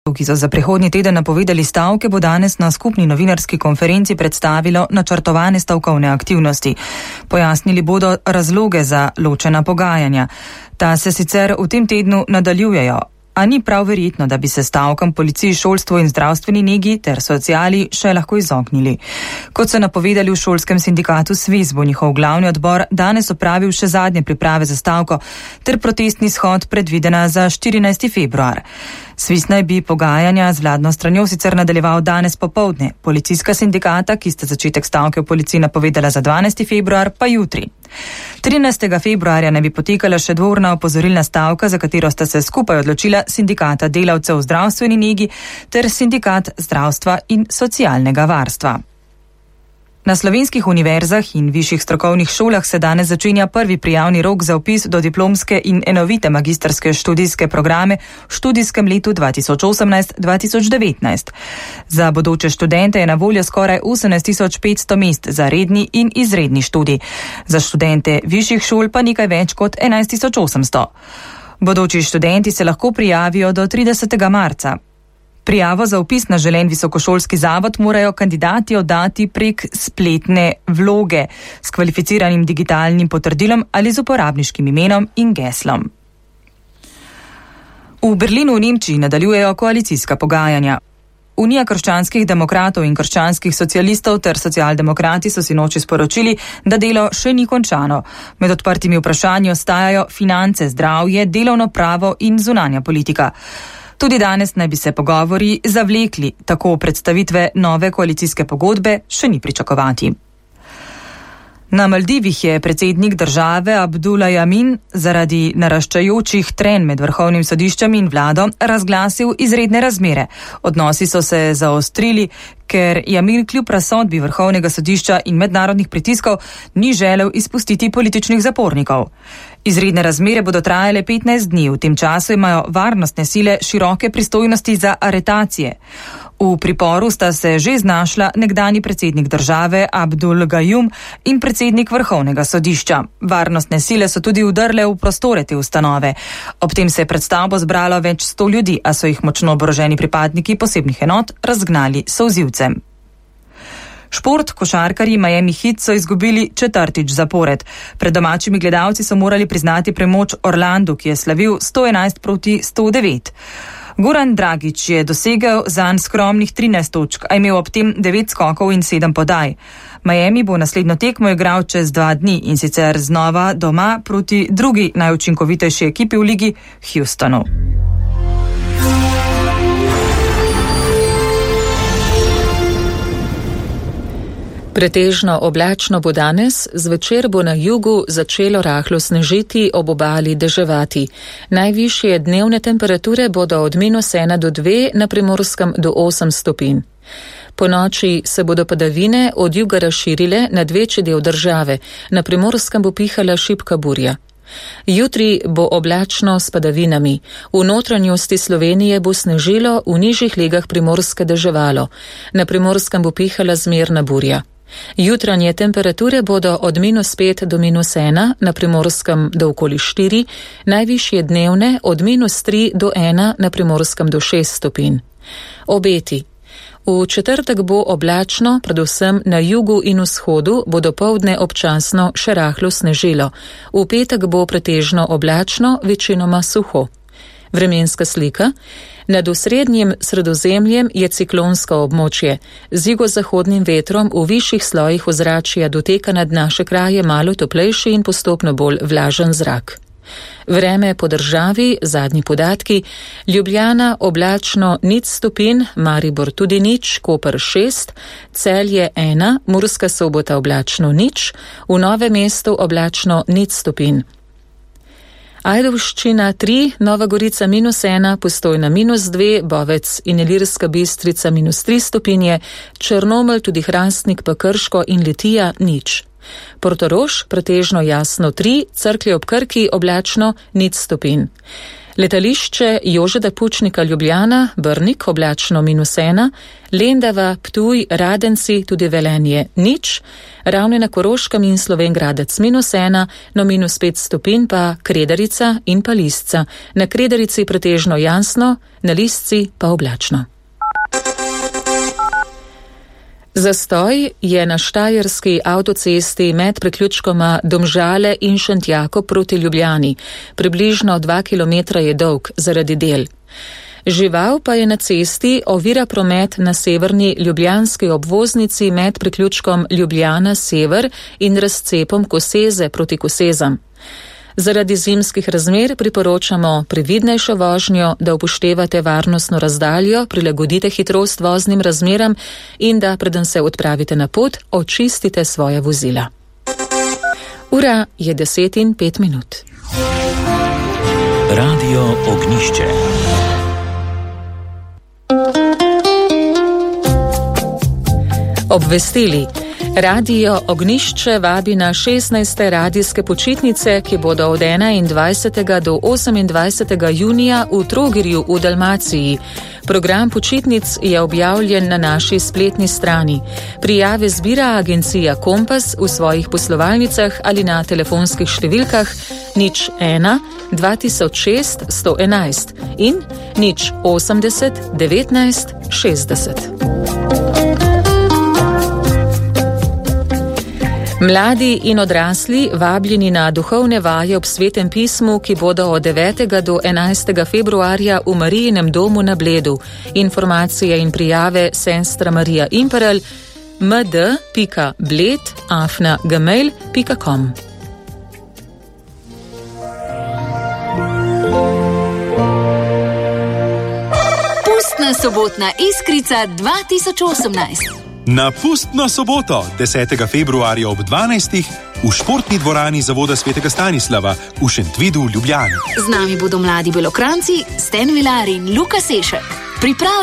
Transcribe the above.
ki so za prihodnji teden napovedali stavke, bo danes na skupni novinarski konferenci predstavilo načrtovane stavkovne aktivnosti. Pojasnili bodo razloge za ločena pogajanja. Ta se sicer v tem tednu nadaljujejo, a ni prav verjetno, da bi se stavkam policiji, šolstvu in zdravstveni negi ter sociali še lahko izognili. Kot so napovedali v šolskem sindikatu SVIZ, bo njihov glavni odbor danes opravil še zadnje priprave za stavko ter protestni shod predvidena za 14. februar. SVIZ naj bi pogajanja z vladno stranjo sicer nadaljeval danes popoldne. Policijska sindikata, ki sta začetek stavke v policiji napovedala za 12. februar, pa jutri. 13. februarja naj bi potekala še dvourna opozorilna stavka, za katero sta se skupaj odločila sindikata delavcev v zdravstveni negi ter sindikat zdravstva in socialnega varstva. Na slovenskih univerzah in višjih strokovnih šolah se danes začenja prvi prijavni rok za vpis do diplomske in enovite magistrske študijske programe v študijskem letu 2018-2019. Za bodoče študente je na voljo skoraj 18.500 mest za redni in izredni študij. Za študente višjih šol pa nekaj več kot 11.800. Bodoči študenti se lahko prijavijo do 30. marca. Prijavo za vpis na želen visokošolski zavod morajo kandidati oddati prek spletne vloge s kvalificiranim digitalnim potrdilom ali z uporabniškim imenom in geslom. V Berlinu v Nemčiji nadaljujejo koalicijska pogajanja. Unija krščanskih demokratov in krščanskih socialistov ter socialdemokrati so sinoči sporočili, da delo še ni končano. Med odprtimi vprašanji ostajajo finance, zdravje, delovno pravo in zunanja politika. Tudi danes naj bi se pogovori zavlekli, tako predstavitve nove koalicijske pogodbe še ni pričakovati. Na Maldivih je predsednik države Abdullah Jamin zaradi naraščajočih trenj med vrhovnim sodiščem in vlado razglasil izredne razmere. Odnosi so se zaostrili, ker Jamin kljub razsodbi vrhovnega sodišča in mednarodnih pritiskov ni želel izpustiti političnih zapornikov. Izredne razmere bodo trajale 15 dni, v tem času imajo varnostne sile široke pristojnosti za aretacije. V priporu sta se že znašla nekdanji predsednik države Abdul Gajum in predsednik vrhovnega sodišča. Varnostne sile so tudi vdrle v prostore te ustanove. Ob tem se je pred stavbo zbralo več 100 ljudi, a so jih močno oboroženi pripadniki posebnih enot razgnali solzivcem. Šport, košarkarji Miami Heat so izgubili 4. zapored. Pred domačimi gledalci so morali priznati premoč Orlandu, ki je slavil 111-109. Goran Dragić je dosegel zanj skromnih 13 točk, a imel ob tem 9 skokov in 7 podaj. Miami bo naslednjo tekmo igral čez 2 dni in sicer znova doma proti drugi najučinkovitejši ekipi v ligi, Houstonu. Pretežno oblačno bo danes, zvečer bo na jugu začelo rahlo snežiti, ob obali deževati. Najvišje dnevne temperature bodo od -1 do 2, na Primorskem do 8 stopinj. Po noči se bodo padavine od juga razširile nad večji del države, na Primorskem bo pihala šibka burja. Jutri bo oblačno s padavinami. V notranjosti Slovenije bo snežilo, v nižjih legah Primorske deževalo. Na Primorskem bo pihala zmerna burja. Jutranje temperature bodo od -5 do -1, na Primorskem do okoli 4, najvišje dnevne od -3 do 1, na Primorskem do 6 stopinj. Obeti. V četrtek bo oblačno, predvsem na jugu in vzhodu bo dopoldne občasno še rahlo snežilo. V petek bo pretežno oblačno, večinoma suho. Vremenska slika. Nad osrednjim Sredozemljem je ciklonsko območje. Z jugozahodnim vetrom v višjih slojih ozračja doteka nad naše kraje malo toplejši in postopno bolj vlažen zrak. Vreme po državi, zadnji podatki, Ljubljana oblačno 0 stopinj, Maribor tudi 0, Koper 6, Celje 1, Murska Sobota oblačno 0, v Novem mestu oblačno 0 stopinj. Ajdovščina 3, Nova Gorica -1, Postojna -2, Bovec in Ilirska Bistrica -3 stopinje, Črnomelj, tudi Hrastnik pa Krško in Litija 0. Portorož pretežno jasno 3, Cerklje ob Krki oblačno 0 stopinj. Letališče Jožeta Pučnika Ljubljana, Brnik oblačno -1, Lendava, Ptuj, Radenci, tudi Velenje 0, Ravne na Koroškem in Slovenj Gradec -1, no -5 stopinj pa Kredarica in pa Lisca. Na Kredarici pretežno jasno, na Lisci pa oblačno. Zastoj je na štajerski avtocesti med priključkoma Domžale in Šentjakov proti Ljubljani. Približno 2 km je dolg zaradi del. Žival pa je na cesti, ovira promet na severni ljubljanski obvoznici med priključkom Ljubljana sever in razcepom Koseze proti Kosezam. Zaradi zimskih razmer priporočamo previdnejšo vožnjo, da upoštevate varnostno razdaljo, prilagodite hitrost voznim razmeram in da, preden se odpravite na pot, očistite svoje vozila. Ura je 10:05. Radio Ognjišče. Obvestili. Radio Ognjišče vabi na 16. radijske počitnice, ki bodo od 21. do 28. junija v Trogirju v Dalmaciji. Program počitnic je objavljen na naši spletni strani. Prijave zbira agencija Kompas v svojih poslovalnicah ali na telefonskih številkah 01 2006 111 in 080 19 60. Mladi in odrasli vabljeni na duhovne vaje ob Svetem pismu, ki bodo od 9. do 11. februarja v Marijinem domu na Bledu. Informacije in prijave sestra Marija Imperl md.bled@gmail.com. Pustna sobotna iskrica 2018. Na pustno soboto, 10. februarja ob 12. v športni dvorani Zavoda svetega Stanislava v Šentvidu v Ljubljani. Z nami bodo mladi Belokranci, Sten Vilar in Luka Sešek.